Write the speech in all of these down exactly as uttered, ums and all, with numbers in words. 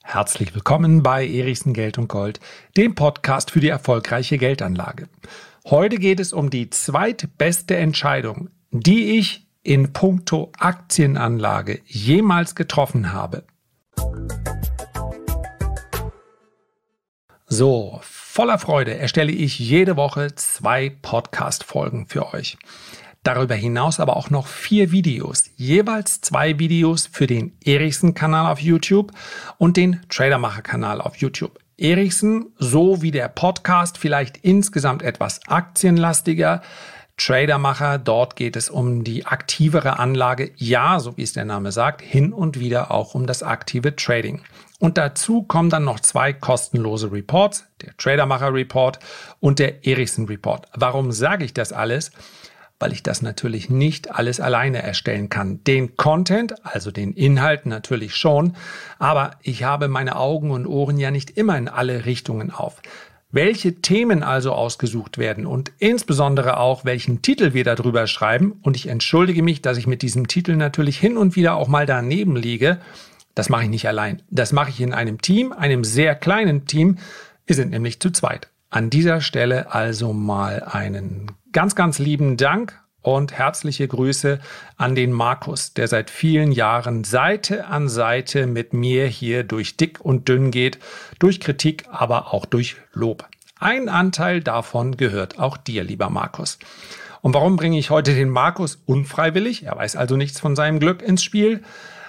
Herzlich willkommen bei Erichsen Geld und Gold, dem Podcast für die erfolgreiche Geldanlage. Heute geht es um die zweitbeste Entscheidung, die ich in puncto Aktienanlage jemals getroffen habe. So, voller Freude erstelle ich jede Woche zwei Podcast-Folgen für euch. Darüber hinaus aber auch noch vier Videos, jeweils zwei Videos für den Erichsen-Kanal auf YouTube und den Tradermacher-Kanal auf YouTube. Erichsen, so wie der Podcast, vielleicht insgesamt etwas aktienlastiger. Tradermacher, dort geht es um die aktivere Anlage, ja, so wie es der Name sagt, hin und wieder auch um das aktive Trading. Und dazu kommen dann noch zwei kostenlose Reports, der Tradermacher Report und der Erichsen Report. Warum sage ich das alles? Weil ich das natürlich nicht alles alleine erstellen kann. Den Content, also den Inhalt natürlich schon, aber ich habe meine Augen und Ohren ja nicht immer in alle Richtungen auf. Welche Themen also ausgesucht werden und insbesondere auch, welchen Titel wir darüber schreiben, und ich entschuldige mich, dass ich mit diesem Titel natürlich hin und wieder auch mal daneben liege, das mache ich nicht allein. Das mache ich in einem Team, einem sehr kleinen Team. Wir sind nämlich zu zweit. An dieser Stelle also mal einen ganz, ganz lieben Dank und herzliche Grüße an den Markus, der seit vielen Jahren Seite an Seite mit mir hier durch dick und dünn geht, durch Kritik, aber auch durch Lob. Ein Anteil davon gehört auch dir, lieber Markus. Und warum bringe ich heute den Markus unfreiwillig, er weiß also nichts von seinem Glück, ins Spiel?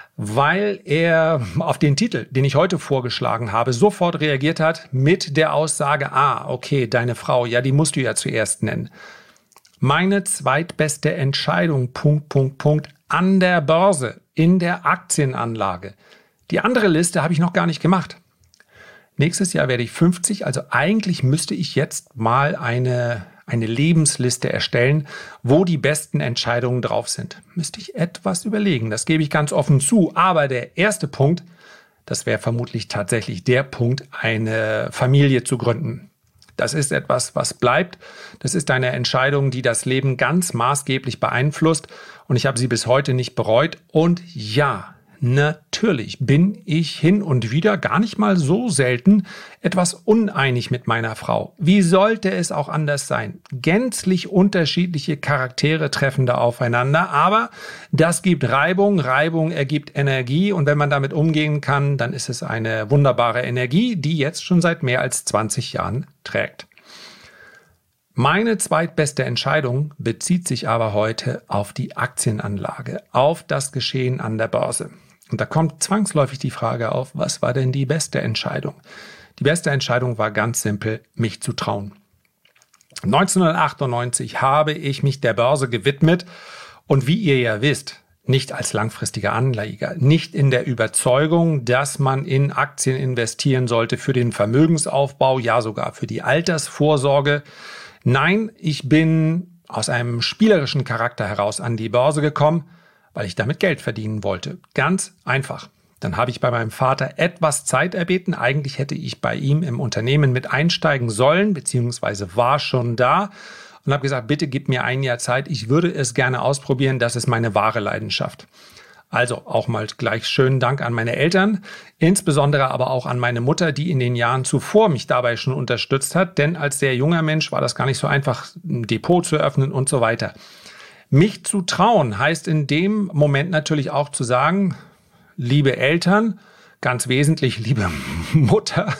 Weil er auf den Titel, den ich heute vorgeschlagen habe, sofort reagiert hat mit der Aussage, ah, okay, deine Frau, ja, die musst du ja zuerst nennen. Meine zweitbeste Entscheidung, Punkt, Punkt, Punkt, an der Börse, in der Aktienanlage. Die andere Liste habe ich noch gar nicht gemacht. Nächstes Jahr werde ich fünfzig, also eigentlich müsste ich jetzt mal eine, eine Lebensliste erstellen, wo die besten Entscheidungen drauf sind. Müsste ich etwas überlegen, das gebe ich ganz offen zu. Aber der erste Punkt, das wäre vermutlich tatsächlich der Punkt, eine Familie zu gründen. Das ist etwas, was bleibt. Das ist eine Entscheidung, die das Leben ganz maßgeblich beeinflusst. Und ich habe sie bis heute nicht bereut. Und ja, natürlich bin ich hin und wieder, gar nicht mal so selten, etwas uneinig mit meiner Frau. Wie sollte es auch anders sein? Gänzlich unterschiedliche Charaktere treffen da aufeinander, aber das gibt Reibung, Reibung ergibt Energie, und wenn man damit umgehen kann, dann ist es eine wunderbare Energie, die jetzt schon seit mehr als zwanzig Jahren trägt. Meine zweitbeste Entscheidung bezieht sich aber heute auf die Aktienanlage, auf das Geschehen an der Börse. Und da kommt zwangsläufig die Frage auf, was war denn die beste Entscheidung? Die beste Entscheidung war ganz simpel, mich zu trauen. neunzehnhundertachtundneunzig habe ich mich der Börse gewidmet und wie ihr ja wisst, nicht als langfristiger Anleger, nicht in der Überzeugung, dass man in Aktien investieren sollte für den Vermögensaufbau, ja sogar für die Altersvorsorge. Nein, ich bin aus einem spielerischen Charakter heraus an die Börse gekommen, weil ich damit Geld verdienen wollte. Ganz einfach. Dann habe ich bei meinem Vater etwas Zeit erbeten. Eigentlich hätte ich bei ihm im Unternehmen mit einsteigen sollen, beziehungsweise war schon da, und habe gesagt, bitte gib mir ein Jahr Zeit. Ich würde es gerne ausprobieren. Das ist meine wahre Leidenschaft. Also auch mal gleich schönen Dank an meine Eltern, insbesondere aber auch an meine Mutter, die in den Jahren zuvor mich dabei schon unterstützt hat. Denn als sehr junger Mensch war das gar nicht so einfach, ein Depot zu öffnen und so weiter. Mich zu trauen heißt in dem Moment natürlich auch zu sagen, liebe Eltern, ganz wesentlich liebe Mutter,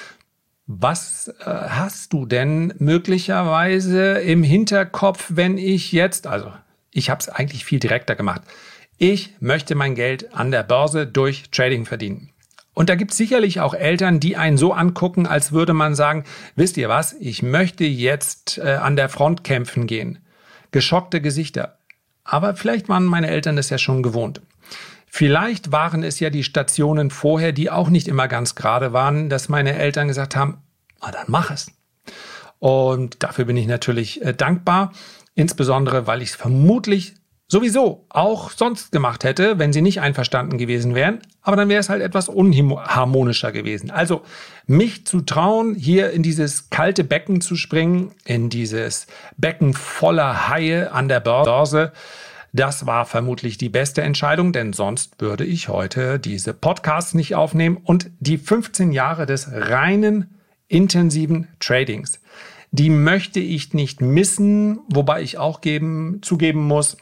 was äh, hast du denn möglicherweise im Hinterkopf, wenn ich jetzt, also ich habe es eigentlich viel direkter gemacht, ich möchte mein Geld an der Börse durch Trading verdienen. Und da gibt es sicherlich auch Eltern, die einen so angucken, als würde man sagen, wisst ihr was, ich möchte jetzt äh, an der Front kämpfen gehen. Geschockte Gesichter. Aber vielleicht waren meine Eltern das ja schon gewohnt. Vielleicht waren es ja die Stationen vorher, die auch nicht immer ganz gerade waren, dass meine Eltern gesagt haben, ah, dann mach es. Und dafür bin ich natürlich äh, dankbar, insbesondere weil ich es vermutlich sowieso auch sonst gemacht hätte, wenn sie nicht einverstanden gewesen wären. Aber dann wäre es halt etwas unharmonischer gewesen. Also mich zu trauen, hier in dieses kalte Becken zu springen, in dieses Becken voller Haie an der Börse, Das war vermutlich die beste Entscheidung, denn sonst würde ich heute diese Podcasts nicht aufnehmen und die fünfzehn Jahre des reinen, intensiven Tradings, die möchte ich nicht missen, wobei ich auch geben, zugeben muss,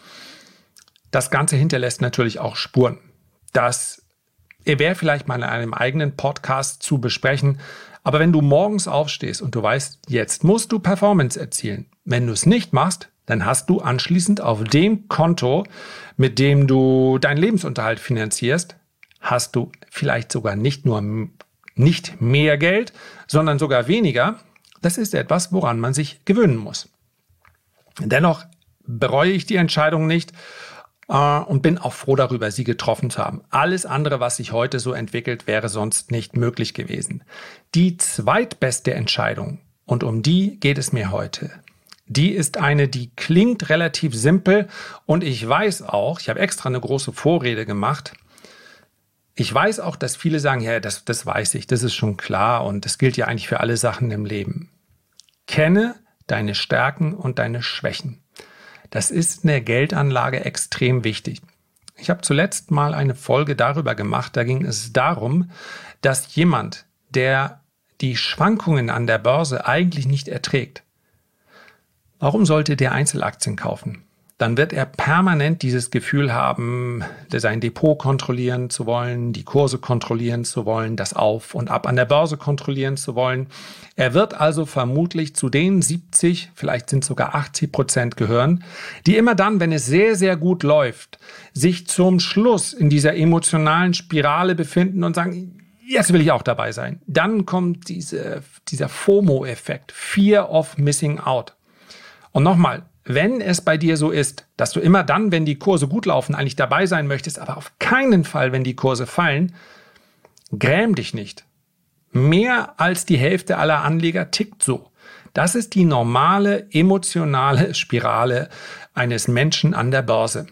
das Ganze hinterlässt natürlich auch Spuren. Das wäre vielleicht mal in einem eigenen Podcast zu besprechen, aber wenn du morgens aufstehst und du weißt, jetzt musst du Performance erzielen, wenn du es nicht machst, dann hast du anschließend auf dem Konto, mit dem du deinen Lebensunterhalt finanzierst, hast du vielleicht sogar nicht nur nicht mehr Geld, sondern sogar weniger. Das ist etwas, woran man sich gewöhnen muss. Dennoch bereue ich die Entscheidung nicht äh, und bin auch froh darüber, sie getroffen zu haben. Alles andere, was sich heute so entwickelt, wäre sonst nicht möglich gewesen. Die zweitbeste Entscheidung, und um die geht es mir heute, die ist eine, die klingt relativ simpel und ich weiß auch, ich habe extra eine große Vorrede gemacht, ich weiß auch, dass viele sagen, ja, das, das weiß ich, das ist schon klar und das gilt ja eigentlich für alle Sachen im Leben. Kenne deine Stärken und deine Schwächen. Das ist in der Geldanlage extrem wichtig. Ich habe zuletzt mal eine Folge darüber gemacht, da ging es darum, dass jemand, der die Schwankungen an der Börse eigentlich nicht erträgt, warum sollte der Einzelaktien kaufen? Dann wird er permanent dieses Gefühl haben, sein Depot kontrollieren zu wollen, die Kurse kontrollieren zu wollen, das Auf und Ab an der Börse kontrollieren zu wollen. Er wird also vermutlich zu den siebzig, vielleicht sind sogar achtzig Prozent gehören, die immer dann, wenn es sehr, sehr gut läuft, sich zum Schluss in dieser emotionalen Spirale befinden und sagen, jetzt will ich auch dabei sein. Dann kommt diese, dieser FOMO-Effekt, Fear of Missing Out. Und nochmal, wenn es bei dir so ist, dass du immer dann, wenn die Kurse gut laufen, eigentlich dabei sein möchtest, aber auf keinen Fall, wenn die Kurse fallen, gräm dich nicht. Mehr als die Hälfte aller Anleger tickt so. Das ist die normale emotionale Spirale eines Menschen an der Börse.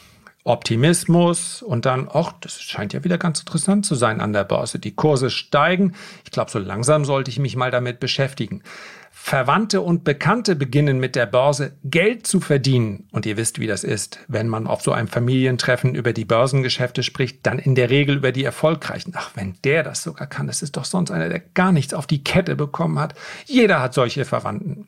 Optimismus und dann, ach, das scheint ja wieder ganz interessant zu sein an der Börse. Die Kurse steigen. Ich glaube, so langsam sollte ich mich mal damit beschäftigen. Verwandte und Bekannte beginnen mit der Börse Geld zu verdienen. Und ihr wisst, wie das ist. Wenn man auf so einem Familientreffen über die Börsengeschäfte spricht, dann in der Regel über die Erfolgreichen. Ach, wenn der das sogar kann, das ist doch sonst einer, der gar nichts auf die Kette bekommen hat. Jeder hat solche Verwandten.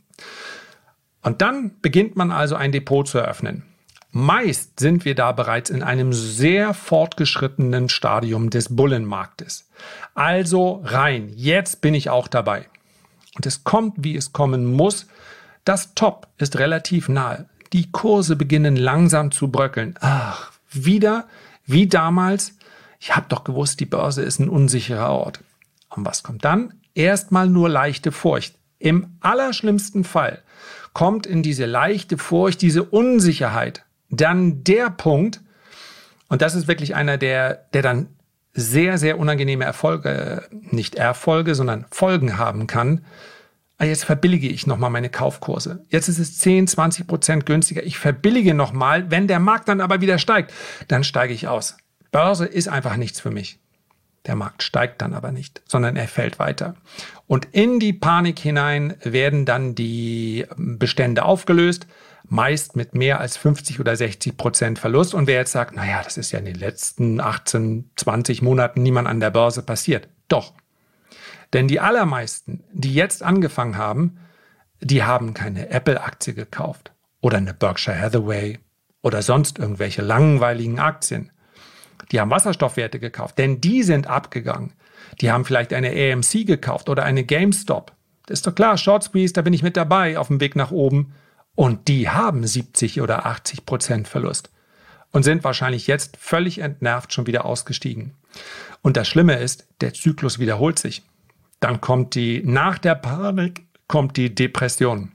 Und dann beginnt man also ein Depot zu eröffnen. Meist sind wir da bereits in einem sehr fortgeschrittenen Stadium des Bullenmarktes. Also rein, jetzt bin ich auch dabei. Und es kommt, wie es kommen muss. Das Top ist relativ nahe. Die Kurse beginnen langsam zu bröckeln. Ach, wieder, wie damals. Ich habe doch gewusst, die Börse ist ein unsicherer Ort. Und was kommt dann? Erstmal nur leichte Furcht. Im allerschlimmsten Fall kommt in diese leichte Furcht, diese Unsicherheit, dann der Punkt, und das ist wirklich einer, der, der dann sehr, sehr unangenehme Erfolge, nicht Erfolge, sondern Folgen haben kann. Jetzt verbillige ich nochmal meine Kaufkurse. Jetzt ist es zehn, zwanzig Prozent günstiger. Ich verbillige nochmal. Wenn der Markt dann aber wieder steigt, dann steige ich aus. Börse ist einfach nichts für mich. Der Markt steigt dann aber nicht, sondern er fällt weiter. Und in die Panik hinein werden dann die Bestände aufgelöst, meist mit mehr als fünfzig oder sechzig Prozent Verlust. Und wer jetzt sagt, naja, das ist ja in den letzten achtzehn, zwanzig Monaten niemand an der Börse passiert. Doch. Denn die allermeisten, die jetzt angefangen haben, die haben keine Apple-Aktie gekauft oder eine Berkshire Hathaway oder sonst irgendwelche langweiligen Aktien. Die haben Wasserstoffwerte gekauft, denn die sind abgegangen. Die haben vielleicht eine A M C gekauft oder eine GameStop. Das ist doch klar, Short Squeeze, da bin ich mit dabei auf dem Weg nach oben. Und die haben siebzig oder achtzig Prozent Verlust und sind wahrscheinlich jetzt völlig entnervt schon wieder ausgestiegen. Und das Schlimme ist, der Zyklus wiederholt sich. Dann kommt die, nach der Panik kommt die Depression.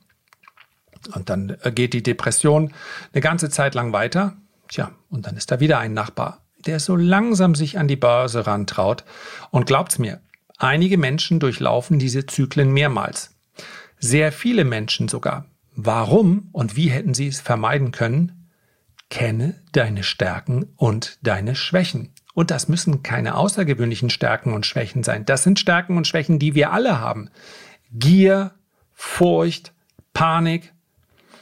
Und dann geht die Depression eine ganze Zeit lang weiter. Tja, und dann ist da wieder ein Nachbar, der so langsam sich an die Börse rantraut. Und glaubt's mir, einige Menschen durchlaufen diese Zyklen mehrmals. Sehr viele Menschen sogar. Warum und wie hätten sie es vermeiden können? Kenne deine Stärken und deine Schwächen. Und das müssen keine außergewöhnlichen Stärken und Schwächen sein. Das sind Stärken und Schwächen, die wir alle haben. Gier, Furcht, Panik.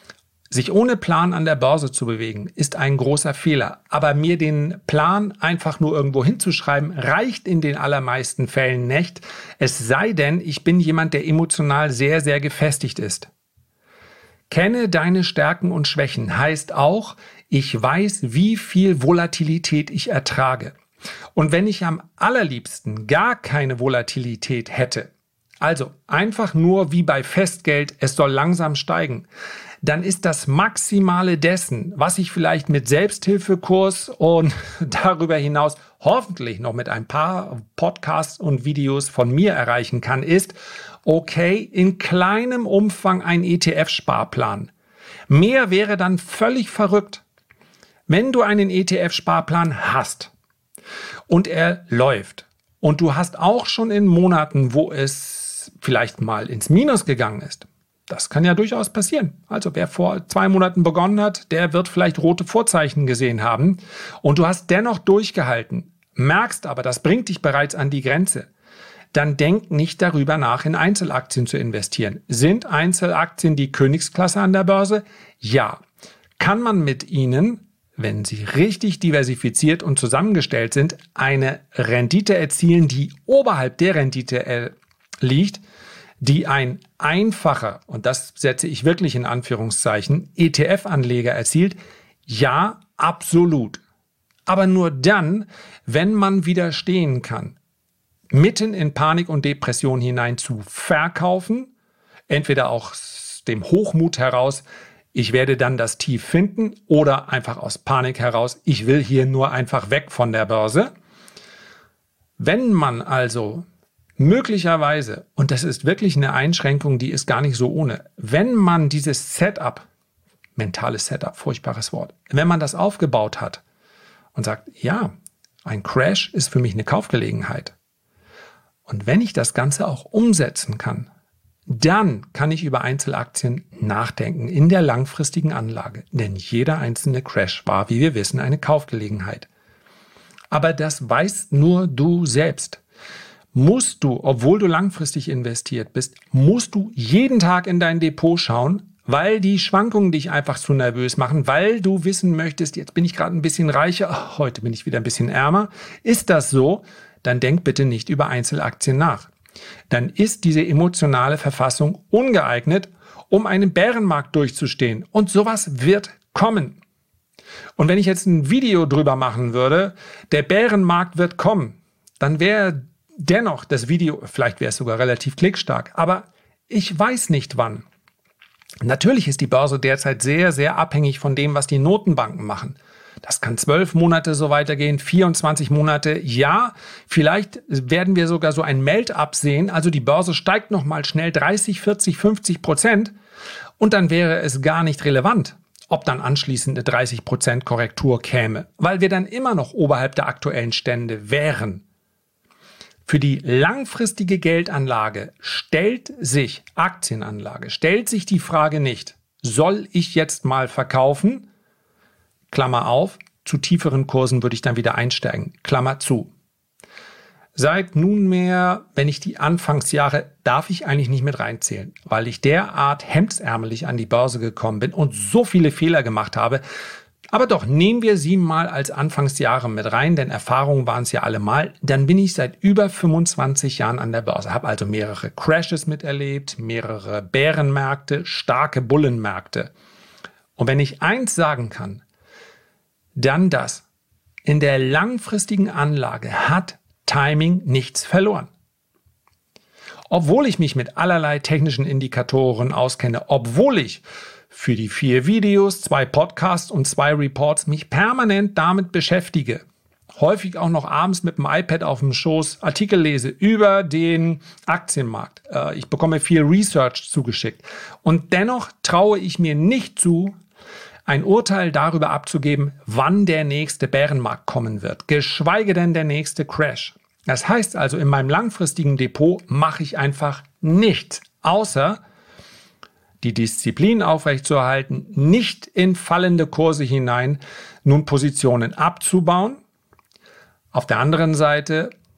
Sich ohne Plan an der Börse zu bewegen, ist ein großer Fehler. Aber mir den Plan einfach nur irgendwo hinzuschreiben, reicht in den allermeisten Fällen nicht. Es sei denn, ich bin jemand, der emotional sehr, sehr gefestigt ist. Kenne deine Stärken und Schwächen heißt auch, ich weiß, wie viel Volatilität ich ertrage. Und wenn ich am allerliebsten gar keine Volatilität hätte, also einfach nur wie bei Festgeld, es soll langsam steigen, dann ist das Maximale dessen, was ich vielleicht mit Selbsthilfekurs und darüber hinaus hoffentlich noch mit ein paar Podcasts und Videos von mir erreichen kann, ist, okay, in kleinem Umfang ein E T F-Sparplan. Mehr wäre dann völlig verrückt. Wenn du einen E T F-Sparplan hast und er läuft und du hast auch schon in Monaten, wo es vielleicht mal ins Minus gegangen ist, das kann ja durchaus passieren. Also wer vor zwei Monaten begonnen hat, der wird vielleicht rote Vorzeichen gesehen haben. Und du hast dennoch durchgehalten, merkst aber, das bringt dich bereits an die Grenze. Dann denk nicht darüber nach, in Einzelaktien zu investieren. Sind Einzelaktien die Königsklasse an der Börse? Ja. Kann man mit ihnen, wenn sie richtig diversifiziert und zusammengestellt sind, eine Rendite erzielen, die oberhalb der Rendite liegt, die ein einfacher, und das setze ich wirklich in Anführungszeichen, E T F-Anleger erzielt? Ja, absolut. Aber nur dann, wenn man widerstehen kann, mitten in Panik und Depression hinein zu verkaufen, entweder aus dem Hochmut heraus, ich werde dann das Tief finden, oder einfach aus Panik heraus, ich will hier nur einfach weg von der Börse. Wenn man also möglicherweise, und das ist wirklich eine Einschränkung, die ist gar nicht so ohne, wenn man dieses Setup, mentales Setup, furchtbares Wort, wenn man das aufgebaut hat und sagt, ja, ein Crash ist für mich eine Kaufgelegenheit. Und wenn ich das Ganze auch umsetzen kann, dann kann ich über Einzelaktien nachdenken in der langfristigen Anlage. Denn jeder einzelne Crash war, wie wir wissen, eine Kaufgelegenheit. Aber das weißt nur du selbst. Musst du, obwohl du langfristig investiert bist, musst du jeden Tag in dein Depot schauen, weil die Schwankungen dich einfach zu nervös machen, weil du wissen möchtest, jetzt bin ich gerade ein bisschen reicher, ach, heute bin ich wieder ein bisschen ärmer. Ist das so? Dann denk bitte nicht über Einzelaktien nach. Dann ist diese emotionale Verfassung ungeeignet, um einen Bärenmarkt durchzustehen. Und sowas wird kommen. Und wenn ich jetzt ein Video drüber machen würde, der Bärenmarkt wird kommen, dann wäre dennoch das Video, vielleicht wäre es sogar relativ klickstark, aber ich weiß nicht wann. Natürlich ist die Börse derzeit sehr, sehr abhängig von dem, was die Notenbanken machen. Das kann zwölf Monate so weitergehen, vierundzwanzig Monate. Ja, vielleicht werden wir sogar so ein Melt-up sehen. Also die Börse steigt nochmal schnell dreißig, vierzig, fünfzig Prozent und dann wäre es gar nicht relevant, ob dann anschließend eine dreißig Prozent Korrektur käme, weil wir dann immer noch oberhalb der aktuellen Stände wären. Für die langfristige Geldanlage stellt sich, Aktienanlage, stellt sich die Frage nicht, soll ich jetzt mal verkaufen? Klammer auf, zu tieferen Kursen würde ich dann wieder einsteigen, Klammer zu. Seit nunmehr, wenn ich die Anfangsjahre, darf ich eigentlich nicht mit reinzählen, weil ich derart hemdsärmelig an die Börse gekommen bin und so viele Fehler gemacht habe. Aber doch, nehmen wir sie mal als Anfangsjahre mit rein, denn Erfahrungen waren es ja allemal. Dann bin ich seit über fünfundzwanzig Jahren an der Börse, habe also mehrere Crashes miterlebt, mehrere Bärenmärkte, starke Bullenmärkte. Und wenn ich eins sagen kann, dann das: In der langfristigen Anlage hat Timing nichts verloren. Obwohl ich mich mit allerlei technischen Indikatoren auskenne, obwohl ich für die vier Videos, zwei Podcasts und zwei Reports mich permanent damit beschäftige, häufig auch noch abends mit dem iPad auf dem Schoß Artikel lese über den Aktienmarkt. Ich bekomme viel Research zugeschickt und dennoch traue ich mir nicht zu, ein Urteil darüber abzugeben, wann der nächste Bärenmarkt kommen wird, geschweige denn der nächste Crash. Das heißt also, in meinem langfristigen Depot mache ich einfach nichts, außer die Disziplin aufrechtzuerhalten, nicht in fallende Kurse hinein nun Positionen abzubauen. Auf der anderen Seite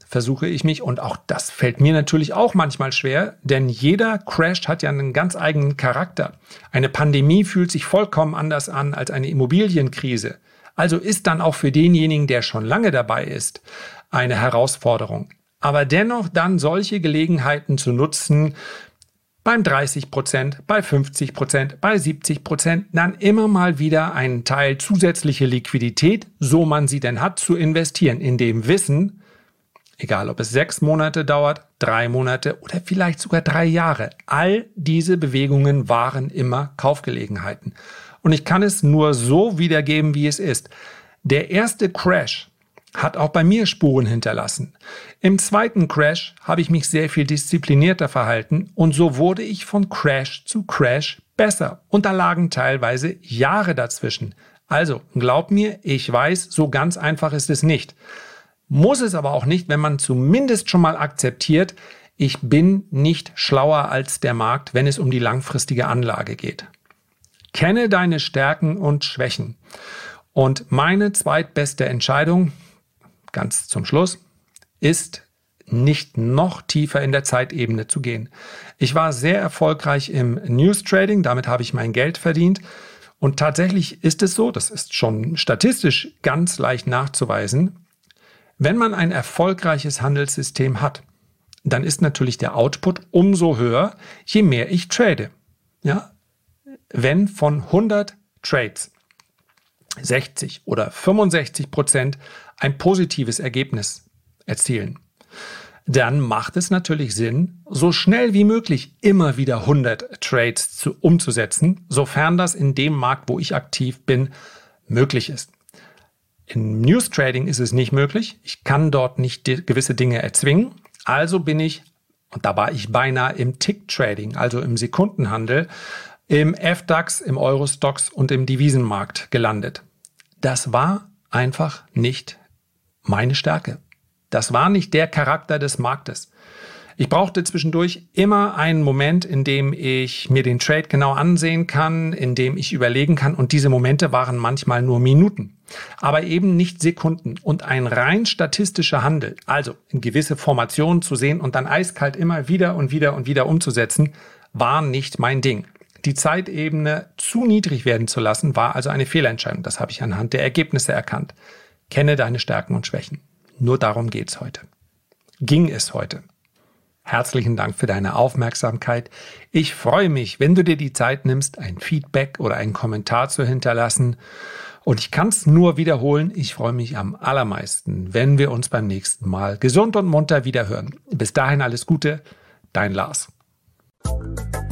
versuche ich mich, und auch das fällt mir natürlich auch manchmal schwer, denn jeder Crash hat ja einen ganz eigenen Charakter. Eine Pandemie fühlt sich vollkommen anders an als eine Immobilienkrise. Also ist dann auch für denjenigen, der schon lange dabei ist, eine Herausforderung. Aber dennoch dann solche Gelegenheiten zu nutzen, beim dreißig Prozent, bei fünfzig Prozent, bei siebzig Prozent, dann immer mal wieder einen Teil zusätzliche Liquidität, so man sie denn hat, zu investieren, in dem Wissen, egal ob es sechs Monate dauert, drei Monate oder vielleicht sogar drei Jahre, all diese Bewegungen waren immer Kaufgelegenheiten. Und ich kann es nur so wiedergeben, wie es ist. Der erste Crash hat auch bei mir Spuren hinterlassen. Im zweiten Crash habe ich mich sehr viel disziplinierter verhalten und so wurde ich von Crash zu Crash besser. Und da lagen teilweise Jahre dazwischen. Also, glaub mir, ich weiß, so ganz einfach ist es nicht. Muss es aber auch nicht, wenn man zumindest schon mal akzeptiert, ich bin nicht schlauer als der Markt, wenn es um die langfristige Anlage geht. Kenne deine Stärken und Schwächen. Und meine zweitbeste Entscheidung, ganz zum Schluss, ist nicht noch tiefer in der Zeitebene zu gehen. Ich war sehr erfolgreich im News Trading, damit habe ich mein Geld verdient. Und tatsächlich ist es so, das ist schon statistisch ganz leicht nachzuweisen, wenn man ein erfolgreiches Handelssystem hat, dann ist natürlich der Output umso höher, je mehr ich trade. Ja? Wenn von hundert Trades sechzig oder fünfundsechzig Prozent ein positives Ergebnis erzielen, dann macht es natürlich Sinn, so schnell wie möglich immer wieder hundert Trades zu, umzusetzen, sofern das in dem Markt, wo ich aktiv bin, möglich ist. Im News Trading ist es nicht möglich. Ich kann dort nicht gewisse Dinge erzwingen. Also bin ich, und da war ich beinahe im Tick Trading, also im Sekundenhandel, im F DAX, im Eurostoxx und im Devisenmarkt gelandet. Das war einfach nicht meine Stärke. Das war nicht der Charakter des Marktes. Ich brauchte zwischendurch immer einen Moment, in dem ich mir den Trade genau ansehen kann, in dem ich überlegen kann. Und diese Momente waren manchmal nur Minuten, aber eben nicht Sekunden. Und ein rein statistischer Handel, also in gewisse Formationen zu sehen und dann eiskalt immer wieder und wieder und wieder umzusetzen, war nicht mein Ding. Die Zeitebene zu niedrig werden zu lassen, war also eine Fehlentscheidung. Das habe ich anhand der Ergebnisse erkannt. Kenne deine Stärken und Schwächen. Nur darum geht's heute. Ging es heute. Herzlichen Dank für deine Aufmerksamkeit. Ich freue mich, wenn du dir die Zeit nimmst, ein Feedback oder einen Kommentar zu hinterlassen. Und ich kann es nur wiederholen, ich freue mich am allermeisten, wenn wir uns beim nächsten Mal gesund und munter wiederhören. Bis dahin alles Gute, dein Lars.